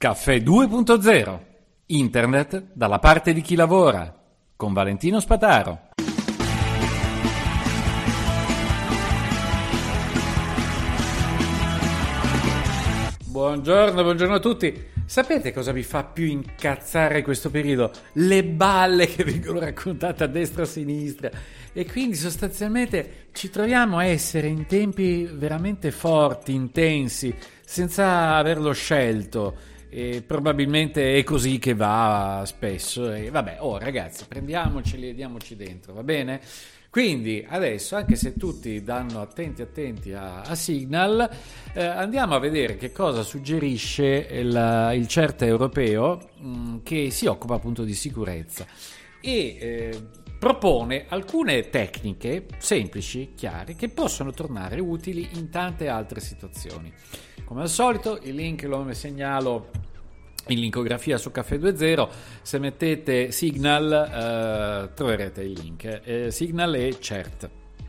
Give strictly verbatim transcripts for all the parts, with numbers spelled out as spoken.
Caffè due punto zero. Internet dalla parte di chi lavora. Con Valentino Spataro. Buongiorno, buongiorno a tutti. Sapete cosa mi fa più incazzare in questo periodo? Le balle che vengono raccontate a destra e a sinistra. E quindi sostanzialmente ci troviamo a essere in tempi veramente forti, intensi, senza averlo scelto. E probabilmente è così che va spesso. E vabbè, oh ragazzi, prendiamoceli e diamoci dentro, va bene? Quindi adesso, anche se tutti danno attenti attenti a, a Signal, eh, andiamo a vedere che cosa suggerisce il, il CERT europeo mh, che si occupa appunto di sicurezza e eh, propone alcune tecniche semplici, chiare, che possono tornare utili in tante altre situazioni. Come al solito il link lo segnalo in linkografia su Caffè due punto zero. Se mettete Signal eh, troverete il link. eh, Signal e CERT.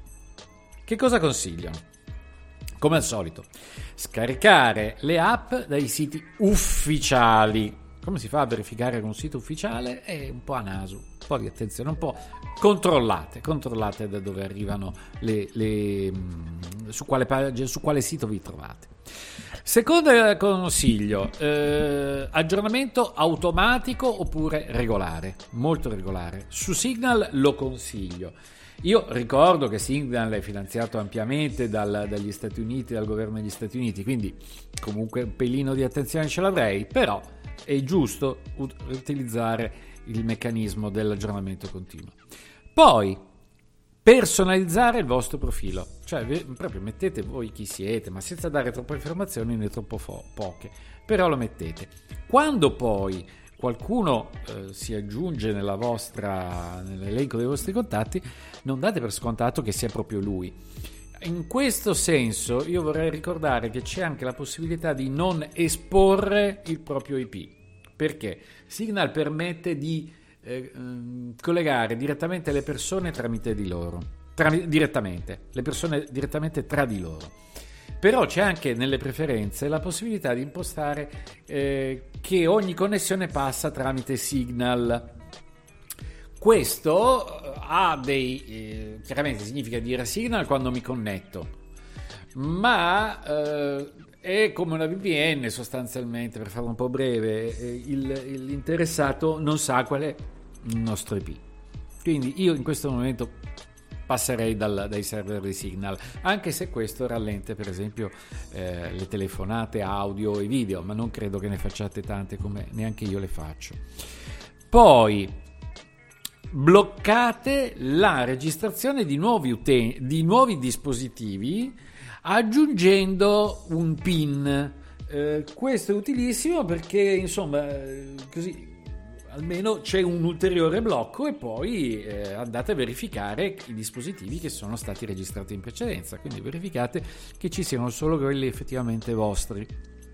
Che cosa consigliano? Come al solito, scaricare le app dai siti ufficiali. Come si fa a verificare che un sito ufficiale? È un po' a naso, un po' di attenzione, un po' controllate, controllate da dove arrivano le, le su quale pagina, su quale sito vi trovate. Secondo consiglio, eh, aggiornamento automatico oppure regolare, molto regolare. Su Signal lo consiglio. Io ricordo che Signal è finanziato ampiamente dal, dagli Stati Uniti, dal governo degli Stati Uniti, quindi comunque un pelino di attenzione ce l'avrei, però è giusto ut- utilizzare il meccanismo dell'aggiornamento continuo. Poi personalizzare il vostro profilo, cioè proprio mettete voi chi siete, ma senza dare troppe informazioni né troppo fo- poche, però lo mettete. Quando poi qualcuno eh, si aggiunge nella vostra, nell'elenco dei vostri contatti, non date per scontato che sia proprio lui. In questo senso io vorrei ricordare che c'è anche la possibilità di non esporre il proprio I P, perché Signal permette di eh, collegare direttamente le persone tramite di loro, tra, direttamente, le persone direttamente tra di loro. Però c'è anche nelle preferenze la possibilità di impostare eh, che ogni connessione passa tramite Signal. Questo ha dei eh, chiaramente significa dire Signal quando mi connetto, ma eh, è come una V P N sostanzialmente, per farlo un po' breve. eh, il, l'interessato non sa qual è il nostro I P, quindi io in questo momento passerei dal, dai server di Signal, anche se questo rallenta per esempio eh, le telefonate audio e video, ma non credo che ne facciate tante come neanche io le faccio. Poi bloccate la registrazione di nuovi utenti, di nuovi dispositivi aggiungendo un PIN. Eh, questo è utilissimo perché insomma così almeno c'è un ulteriore blocco e poi eh, andate a verificare i dispositivi che sono stati registrati in precedenza, quindi verificate che ci siano solo quelli effettivamente vostri.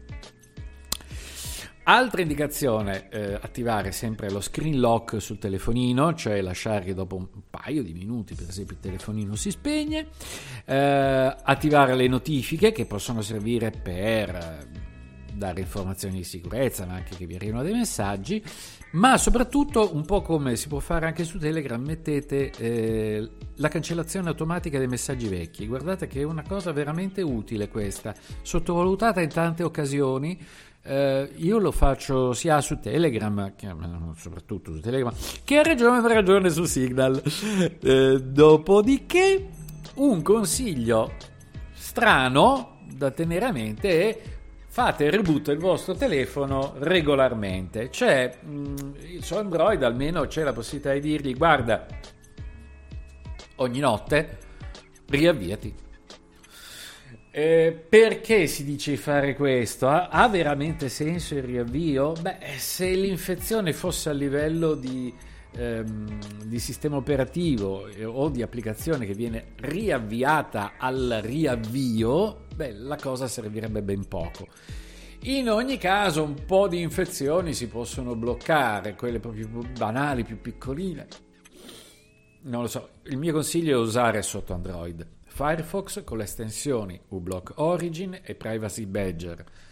Altra indicazione, eh, attivare sempre lo screen lock sul telefonino, cioè lasciare che dopo un paio di minuti per esempio il telefonino si spegne, eh, attivare le notifiche che possono servire per dare informazioni di sicurezza, ma anche che vi arrivino dei messaggi, ma soprattutto un po' come si può fare anche su Telegram, mettete eh, la cancellazione automatica dei messaggi vecchi. Guardate che è una cosa veramente utile questa, sottovalutata in tante occasioni. Uh, io lo faccio sia su Telegram, che, soprattutto su Telegram, che a ragione per ragione su Signal. Uh, dopodiché, un consiglio strano da tenere a mente è fate il reboot del vostro telefono regolarmente. Cioè, mh, su Android almeno c'è la possibilità di dirgli: guarda, ogni notte riavviati. Eh, perché si dice di fare questo? Ha, ha veramente senso il riavvio? Beh, se l'infezione fosse a livello di, ehm, di sistema operativo eh, o di applicazione che viene riavviata al riavvio, beh, la cosa servirebbe ben poco. In ogni caso, un po' di infezioni si possono bloccare, quelle proprio più banali, più piccoline. Non lo so, il mio consiglio è usare sotto Android Firefox con le estensioni uBlock Origin e Privacy Badger.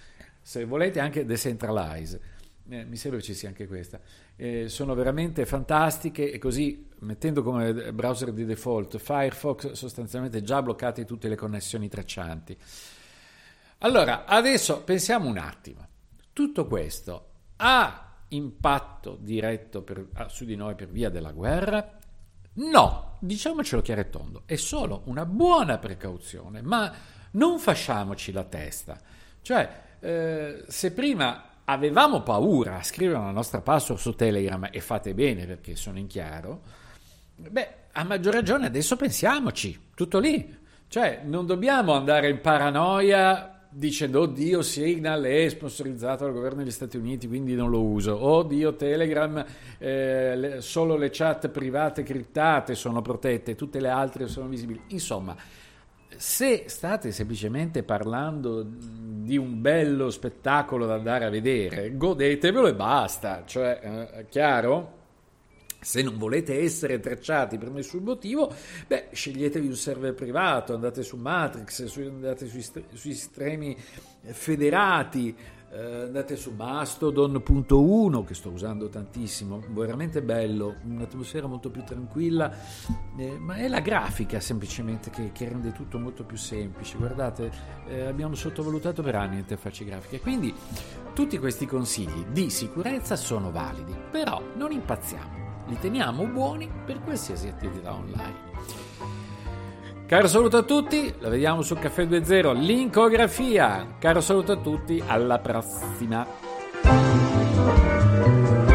se volete anche Decentralize, eh, mi sembra ci sia anche questa, eh, sono veramente fantastiche, e così mettendo come browser di default Firefox sostanzialmente già bloccate tutte le connessioni traccianti. Allora, adesso pensiamo un attimo, tutto questo ha impatto diretto per, su di noi per via della guerra? No, diciamocelo chiaro e tondo, è solo una buona precauzione, ma non fasciamoci la testa. Cioè, eh, se prima avevamo paura a scrivere la nostra password su Telegram, e fate bene perché sono in chiaro, beh, a maggior ragione adesso pensiamoci, tutto lì. Cioè, non dobbiamo andare in paranoia dicendo oddio Signal è sponsorizzato dal governo degli Stati Uniti quindi non lo uso, oddio Telegram eh, le, solo le chat private criptate sono protette, tutte le altre sono visibili. Insomma, se state semplicemente parlando di un bello spettacolo da andare a vedere, godetevelo e basta. Cioè, eh, chiaro? Se non volete essere tracciati per nessun motivo, beh, sceglietevi un server privato, andate su Matrix, su, andate sui, sui sistemi federati, eh, andate su Mastodon punto uno, che sto usando tantissimo, veramente bello, un'atmosfera molto più tranquilla, eh, ma è la grafica semplicemente che, che rende tutto molto più semplice. Guardate, eh, abbiamo sottovalutato per anni le interfacce grafiche, quindi tutti questi consigli di sicurezza sono validi, però non impazziamo. Li teniamo buoni per qualsiasi attività online. Caro saluto a tutti, la vediamo sul Caffè due zero, Linkografia. Caro saluto a tutti, alla prossima.